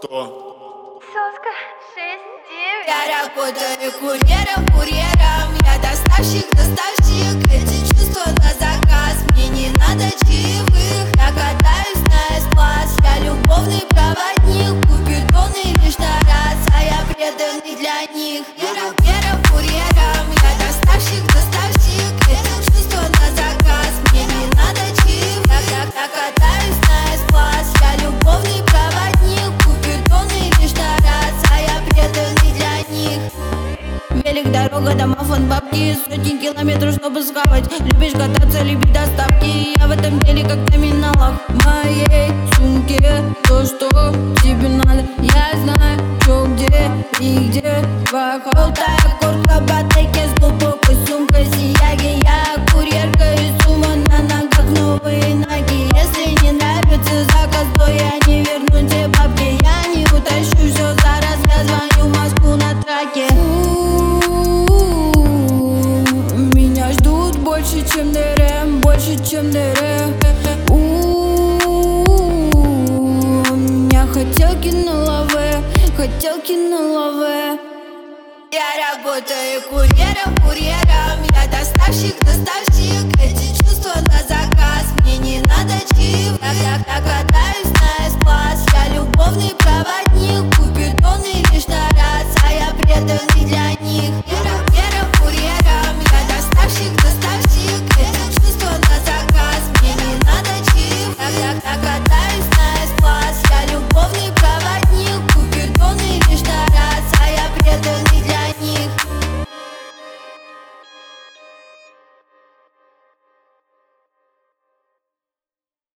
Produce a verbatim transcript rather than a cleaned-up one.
сто. Соска шесть девять. Я работаю курьером, курьером. Я доставщик, доставщик. Эти чувства на заказ. Мне не надо чаевых. Я катаюсь на эс-класс. Я любовный проводник. Купидоны лишь на раз, а я преданный для них. Я курьером, курьером. Я доставщик, доставщик. Эти чувства на заказ. Мне не надо чаевых. Я, я катаюсь на эс-класс. Я любовный проводник. Купидоны лишь на раз, а я преданный для них. Велик, дорога, домофон, бабки, сотни километров, чтобы схавать. Любишь кататься, люби доставки. Я в этом деле как номиналах. В моей сумке то, что тебе надо. Я знаю, что, где и где. Желтая куртка, батарейки с глубокой сумкой, сияги. Я курьерка из сумма на ногах, новые ноги. Если не нравится заказ, то я не верну те бабки. Я не утащу все зараз, я звоню в Москву на траке. Меня ждут больше, чем ДРМ, больше, чем ДРМ. У меня хотелки на лаве, хотелки на лаве. Я работаю курьером, курьером. Я доставщик, доставщик.